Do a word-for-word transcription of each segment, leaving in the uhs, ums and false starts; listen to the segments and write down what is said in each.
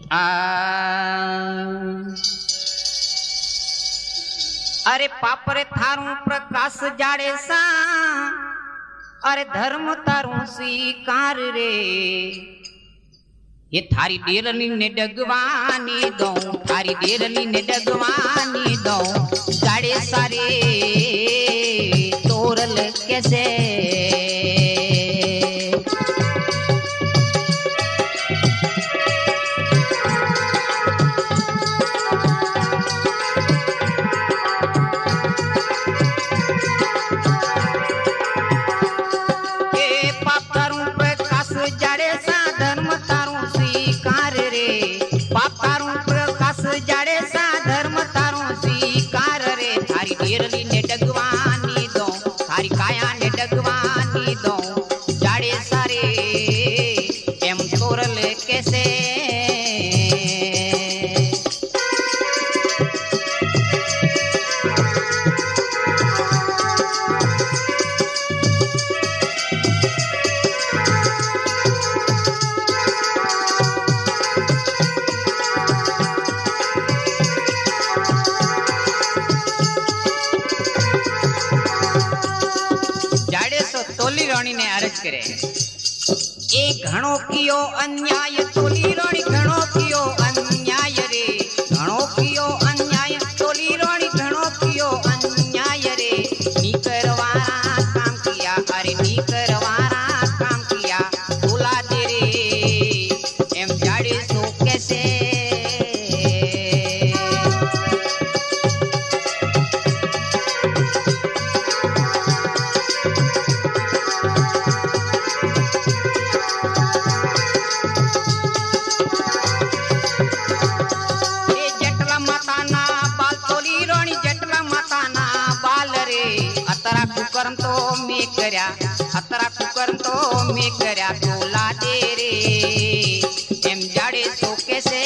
आ अरे पापरे थारू प्रकाश जाड़े सा अरे धर्म तारू स्वीकार रे ये थारी डेरनी ने डगवानी दो थारी डेरनी ने डगवानी दो जाड़े सारे तोरल कैसे ने अर्ज करे ए घणो कियो अन्याय तोली रोणी घणो कियो अन्याय रे घणो कियो अन्याय तोली रोणी घणो कियो अन्याय रे नी करवारा काम किया अरे नी करवारा काम किया तोला दे रे एम जाड़े सो कैसे कुकरम तो मैं करया अतरा कुकरम तो मैं करया तोला दे रे एम जाड़े सो कैसे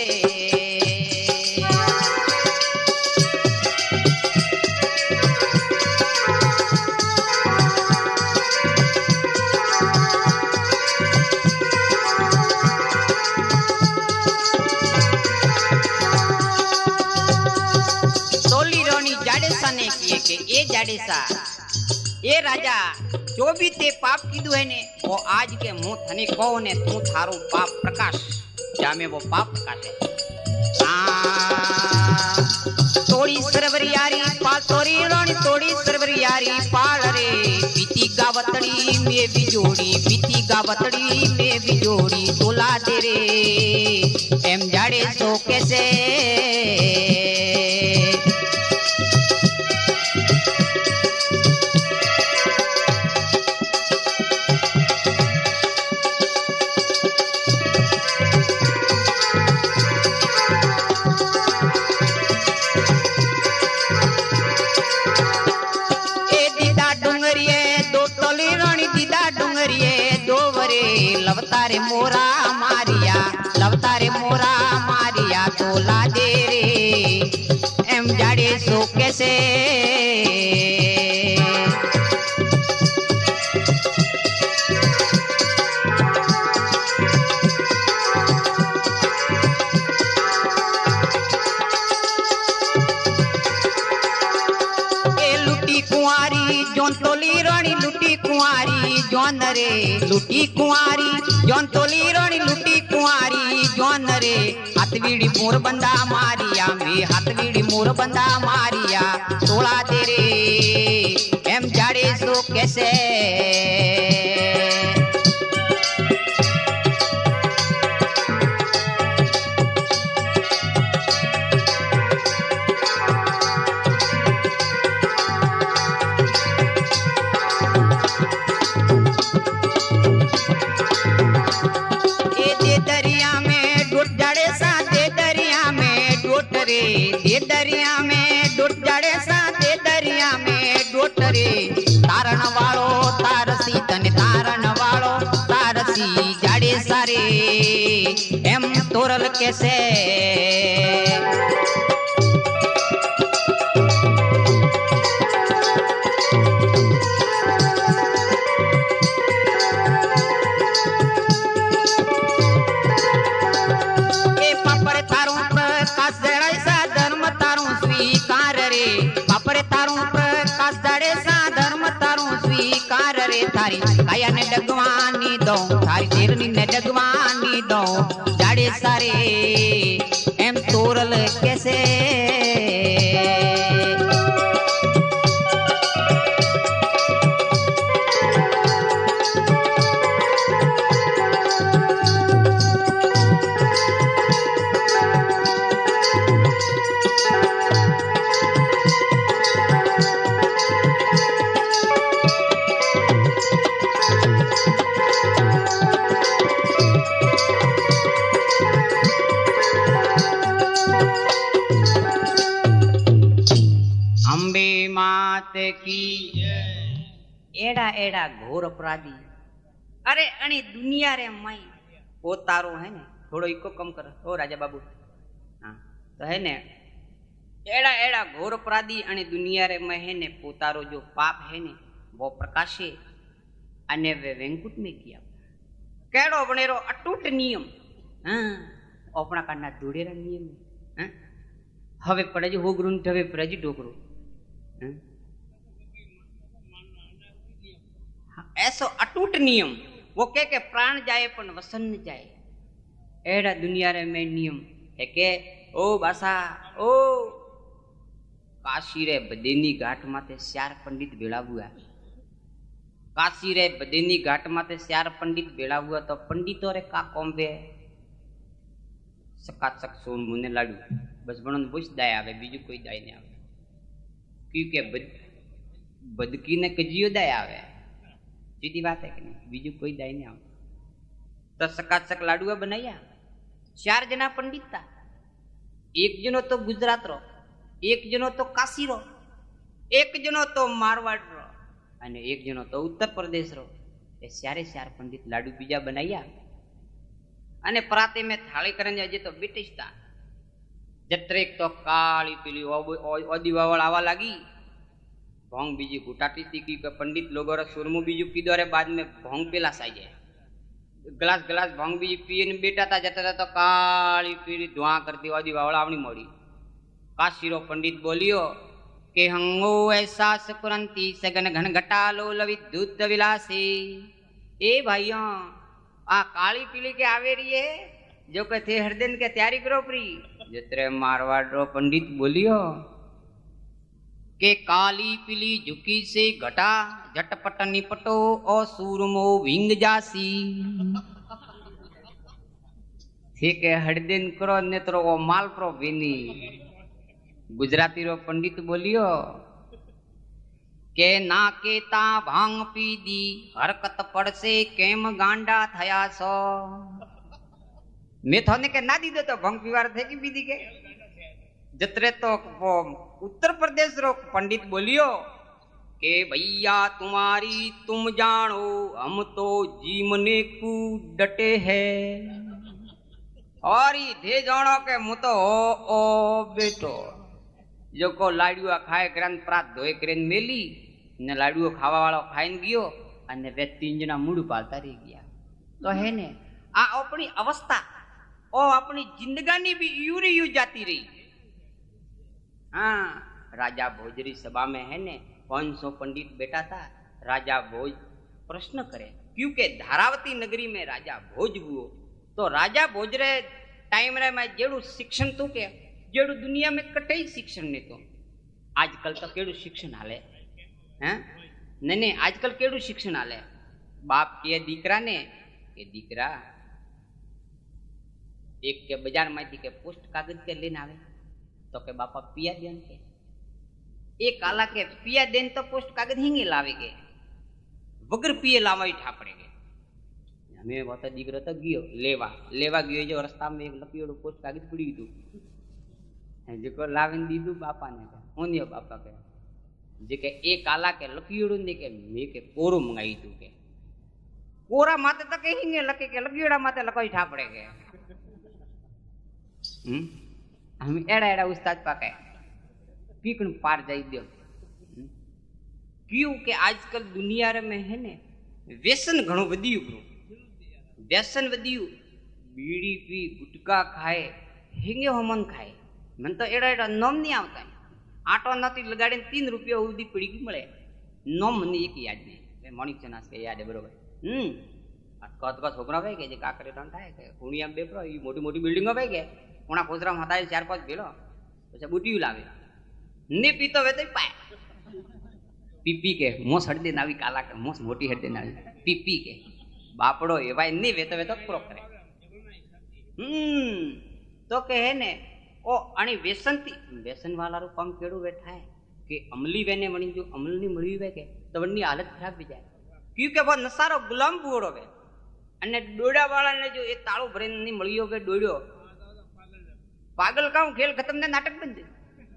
तोली रोनी जाड़े सा ने किए के ए जाड़े सा ए राजा जो भी ते पाप कीधु है ने वो आज के मुंह थने कहो ने तू थारो पाप प्रकाश जामे वो पाप प्रकाश है तोड़ी सरवरियारी पाल तोरी रोनी तोड़ी सरवरियारी पाल रे बीती गावतड़ी में भी जोड़ी बीती गावतड़ी में भी जोड़ी तोला दे रे एम जाड़े सो कैसे लवतारे मोरा मारिया लवतारे मोरा मारिया तोला दे रे एम जाड़े सो कैसे जोन तोली रोणी लुटी कुंवारी जोन रे लुटी कुंवारी जोन तोली रोणी लुटी कुंवारी जोन रे हाथवीड़ी मोर बंदा मारिया में हाथवीड़ी मोर बंदा मारिया तोला दे रे एम जाड़े सो कैसे दे दरिया में डोट जाड़े सा दे दरिया में डोट रे तारण वालो तारसी तने तारण वालो तारसी जाड़े सारे एम तोरल कैसे दो थारी शेरनी ने डगवानी दो जाड़े सारे एम तोरल कैसे की एड़ा एड़ा घोर अपराधी अरे अणी दुनिया रे माई पोतारो है ने थोड़ो इको कम कर ओ राजा बाबू हाँ तो है ने एड़ा एड़ा घोर अपराधी अणी दुनिया रे में है ने पोतारो जो पाप है ने वो प्रकाशे अने वे वेंकुट में किया केड़ो बनेरो अटूट नियम हाँ अपना काना धूड़ेरा नियम हाँ हवे पड़े जो हो ग्रुन हवे पड़े जी डोकरो हाँ ऐसो अटूट नियम वो कह के प्राण जाए पण वसन न जाए एड़ा दुनिया रे में नियम है के ओ बासा ओ काशी रे बदेनी घाट माथे चार पंडित भेड़ा हुआ काशी रे बदेनी घाट माथे चार पंडित भेड़ा हुआ तो पंडितों रे का कोम्बे सकाचक सोन मुने लाडू बस बनन बुश दाय आवे बीजू कोई दाय नहीं आवे क्योंकि बद बदकी ने कजियो दाय आवे सीधी बात है कि नहीं बीजू कोई दाई नहीं आव तो सकाचक लाडुआ बनाया चार जना पंडित था एक जनो तो गुजरात रो एक जनो तो काशी रो एक जनो तो मारवाड़ रो अने एक जनो तो उत्तर प्रदेश रो ए चारे चार पंडित लाडू बीजा बनाया अने पराते में थाली करने अजे तो ब्रिटिश था जत्रेक तो काली पीली ओदी वावड़ आवा लगी भोंग बीजी घुटाटी थी कि पंडित लोगों रे सुरमु बीजू पीदो रे बाद में भोंग पेला साई जाए ग्लास ग्लास भोंग बीजी पीने बेटा था जता तो काली पीली धुआं करती वादी वावड़ा आवनी मोड़ी काशीरो पंडित बोलियो के हंगो ऐसा सुकुरंती सगन घन घटालो लविद्युत विलासी ए भाइयों आ काली पीली के आवे रही है जो के थे हर दिन के तैयारी करो प्री जत्रे मारवाड़ रो पंडित बोलियो के काली पीली झुकी से घटा झटपट निपटो और सूरमो विंग जासी ठीक है हर दिन करो नेत्रो ओ माल प्रो विनी गुजराती रो पंडित बोलियो के ना के ता भांग पी दी हरकत पड़से केम गांडा थया सो मैं थोने के ना दी दो तो भांग पीवार थे की पीदी के जतरे तो वो उत्तर प्रदेश रो पंडित बोलियो के भैया तुम्हारी तुम जानो हम तो जीमने को डटे है और ये थे जानो के मु तो ओ ओ बेटो जो को लाडुआ खाए करन प्रात धोए करन मेली ने लाडुओ खावा वालो खाइन गयो अने वे तीन जना मुड़ पालता रही गया तो है ने आ अपनी अवस्था ओ अपनी जिंदगानी भी यूरी यू जाती रही हाँ राजा भोजरी सभा में है ने पांच सौ पंडित बैठा था राजा भोज प्रश्न करे क्योंकि धारावती नगरी में राजा भोज हुओ तो राजा भोज रे टाइम रे में जेड़ू शिक्षण तू के जेड़ू दुनिया में कटई शिक्षण ने तो आजकल तो केड़ू शिक्षण हाले हैं नहीं नहीं आजकल केड़ू शिक्षण हाले बाप के दीकरा ने के दीकरा एक के बाजार में के पोस्ट कागज के लेने आवे तो के बापा पिया देन के एक काला के पिया देन तो पोस्ट कागज हिंगे लावे के वगर पिए लावाई ठापड़े के हमें बहुत दीकरो तो गयो लेवा लेवा गयो जो रास्ता में एक लकीड़ो पोस्ट कागज पड़ी तू जेको लाविन दीदू बापा ने ओनियो बापा के जेके एक काला के लकीड़ो ने के मे के कोरो मंगाई तू के कोरा माते तक हिंगे लके के लकीड़ा माते लकोई ठापड़े के हम हम एड़ा एड़ा उस्ताद पाके पीकण पार जाई दियो क्यों के आजकल दुनिया रे में है ने व्यसन घणो वधियो करो व्यसन वधियो बीड़ी पी गुटका खाए हिंगे होमन खाए मन तो एड़ा एड़ा नोम नहीं आवता आटो नती लगाड़े तीन रुपया उदी पड़ी की मळे नोम मने एक याद नहीं मणिक चनास के याद है बरोबर हम्म अतका अतका छोकरा भाई के का करे रण थाय के पुणिया बेपरो ई मोटी मोटी बिल्डिंगो भाई के कोणा कोसरा में हताय चार पांच भेलो પછી બુટીયું લાવે ને પીતો વે તો પાય પીપી કે મોસ હડદે નાવી કાલા કે મોસ મોટી હડદે નાવી પીપી કે બાપડો એવાય ને વેતો વેતો પૂરો કરે હમ તો કે હે ને ઓ અણી વ્યસનથી વ્યસન વાળાનું કામ કેડું બેઠા કે અમલી વેને મણી જો અમલની મળી વે કે તો વણની હાલત ખરાબ થઈ જાય ક્યું કે વો નસારો ગુલામ પૂરો વે અને ડોડા વાળાને જો એ તાળો ભરીને ની મળ્યો કે ડોડ્યો पागल का खेल खत्म ने नाटक बन जाए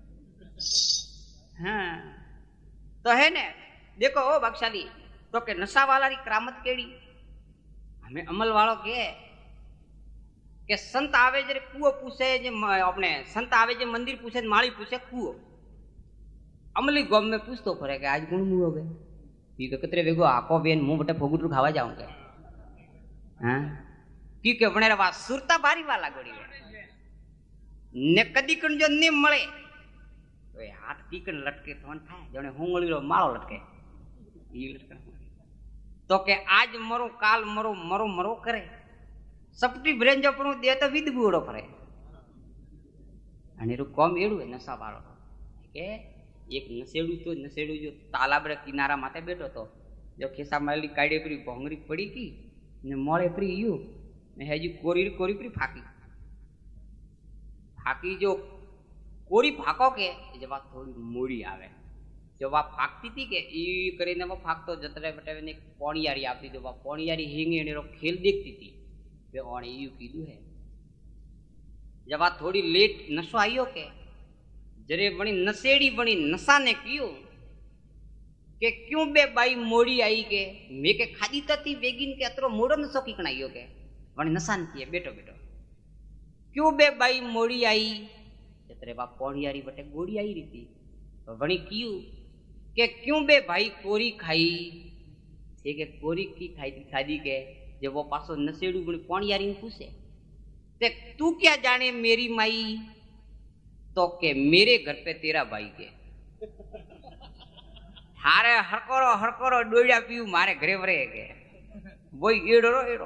हाँ तो है ने देखो ओ भागशाली तो के नशा वाला री करामत केड़ी हमें अमल वालों के के संत आवे जे कुओ पूछे जे अपने संत आवे जे मंदिर पूछे माली पूछे कुओ अमली गोम में पूछतो फरे के आज गुण मुओ गए पी के कतरे वेगो आको बेन मुंह बटे फोगुटरू खावा जाऊंगे हाँ की के बने वा सुरता बारी वाला गोड़ी ने कदी कण जो ने मळे तो हाथ टीकण लटके तो थाय जने होंगळीरो माळो लटके ई लटके तो के आज मरो काल मरो मरो मरो करे सपटी ब्रेन जो पण दे तो विद बूड़ो करे आणि रो कोम एडू नशा वाळो के एक नसेडू तो नसेडू जो तालाबरे किनारा माथे बैठो तो जो खिसा माली काढे परी भोंगरी पड़ी की ने मोळे परी यू ने हेजी कोरी कोरी परी फाकी फाकी जो कोरी फाको के जब थोड़ी मोड़ी आवे जब आप फाकती थी के ई करीने वो फाकतो जतरे बटे ने पोणियारी आपती जो वो पोणियारी हिंगे ने रो खेल देखती थी वे ओणे यू कीधु है जब आप थोड़ी लेट नशो आयो के जरे बणी नसेड़ी बणी नशा ने कियो के क्यों बे बाई मोड़ी आई के मे के खादी तती बेगिन के अतरो मोड़ो नशो की कणायो के बणी नशा न थी बेटो बेटो क्यों बे बाई मोड़ी आई जतरे बाप पोणियारी बटे गोड़ी आई रही थी तो वणी क्यों के क्यों बे भाई कोरी खाई ठीक है कोरी की खाई थी खादी के जब वो पासो नसेड़ू बणी पोणियारी ने पूछे ते तू क्या जाने मेरी माई तो के मेरे घर पे तेरा भाई के हारे हरकोरो हरकोरो डोड़िया पीऊ मारे घरे वरे के वो एड़ो एड़ो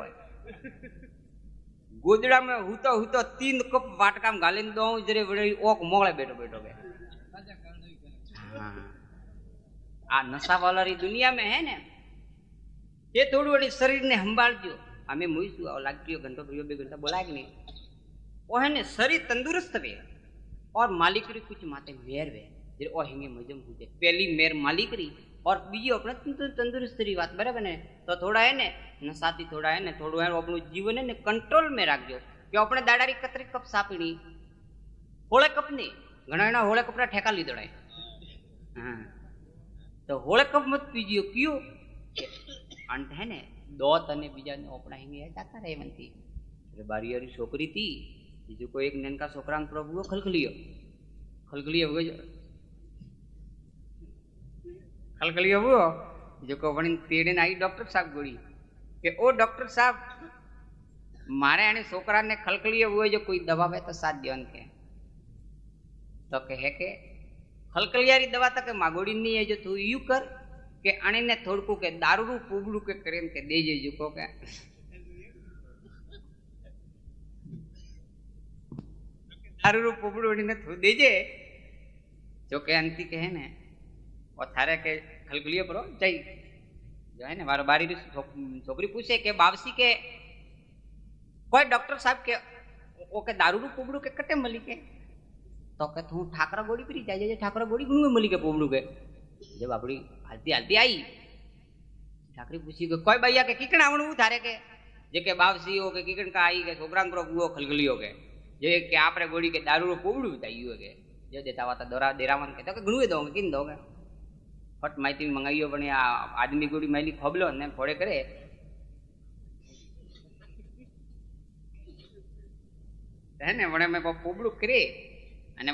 गोदड़ा में हुतो हुतो तीन कप वाटका में गालीन दो जरे बड़े ओक मोगले बैठो बैठो के हाँ आ नशा वाला री दुनिया में है ने ये थोड़ी बड़ी शरीर ने संभाल जो हमें मुईसु और लागतियो घंटो भरियो बे घंटा बोला कि नहीं वो है ने शरीर तंदुरुस्त वे और मालिक री कुछ माते मेर वे जे ओ हिंगे मजम हुजे पहली मेर मालिक री और बीजी अपने तंदुरुस्त री बात बराबर ने तो थोड़ा है ने नशाती थोड़ा है ने थोड़ा है अपनु जीवन है ने कंट्रोल में राखजो कि अपने दाडारी कतरी कप सापीनी होळे कप ने घणा घणा होळे कपरा ठेका लीधोड़े हाँ तो होळे कप मत पीजियो क्यों अंत है ने दो तने बीजा ने अपना हिंगे जाता रहे वंती अरे बारीयारी छोकरी थी जो कोई एक ननका छोकरा ने प्रभु खलखलियो खलखलियो हो खलखलियो वो जो को वणी तेड़े आई डॉक्टर साहब गोड़ी के ओ डॉक्टर साहब मारे आने छोकरा ने खलखलियो हुए जो कोई दवा वे तो साथ दियोन के तो कहे के खलखलियारी दवा तक मागोड़ी नहीं है जो तू यू कर के आने ने थोड़को के दारू पूबड़ू के करेन के दे जे जुको के दारू पूबड़ू ने थो दे जे जो के अंती कहे ने और थारे के खलखलियो परो जाई जो है ने मारो बारी छोकरी पूछे के बावसी के कोई डॉक्टर साहब के ओ के दारू पूबड़ू के कटे मली के तो के तू ठाकरा गोड़ी परी जाए जाए ठाकरा गोड़ी गुणु मली के पूबड़ू के जब अपनी हलती हलती आई ठाकरी पूछी के कोई भैया के किकण आवणू थारे के जे के बावसी हो के किकण का आई के छोकरा को बुओ खलखलियो के जे के आपरे गोड़ी के दारू पूबड़ू बताइयो के जो देता वाता दोरा देरावन के तो के गुणु दोगे किन दोगे फट माहिती मंगाइयो पण आ आदमी गोड़ी मैली खोबलो ने फोड़े करे है ने वणे में पूबड़ू करे अने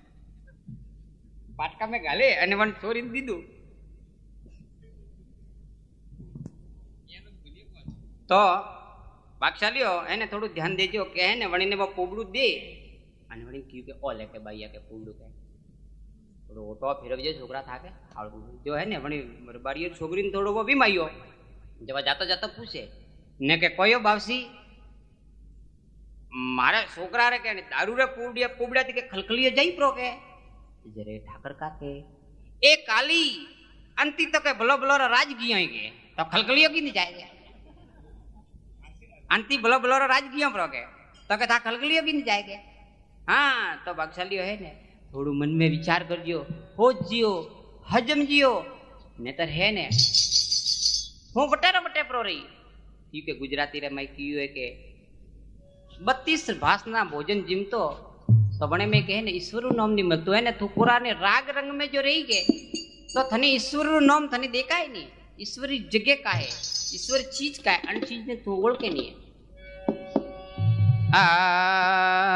पाटका में गाले अने वन छोरी दीधु तो भागशालीओ एने थोड़ू ध्यान देजो के है ने वणी ने वो पूबड़ू दे अने वणी क्यों के ओले के भैया के पूबड़ू के थोड़ो ओटो फिरवजे छोकरा था के जो है ने वणी बारी छोकरी ने थोड़ो वो बीमायो जब जाता जाता पूछे ને કે કયો બાવસી મારે છોકરા રે કે દારૂ રે પૂડિયા પૂબડાથી કે ખલખલીએ જઈ પ્રો કે જરે ઠાકર કાકે એ કાલી અંતિ તો કે ભલો ભલો રાજ ગયો કે તો ખલખલીઓ की नहीं जाएगा अंति भलो भलो राज गयो प्रो के तो के था खलखलीओ की नहीं जाएगा। हाँ तो भागशाली है ने थोड़ू मन में विचार करजो हो जियो हजम जियो नेतर है ने हूँ बटेरो बटे प्रो रही क्योंकि गुजराती रे मैं कियो है के बत्तीस भाषना भोजन जिमतो तो बने में कहे ने ईश्वर नाम नहीं मिलतो है ने तू पूरा ने राग रंग में जो रही के तो थने ईश्वर नाम थने देखा ही नहीं। ईश्वरी जगह का है ईश्वर चीज का है अन चीज ने तू ओढ़ के नहीं है। आ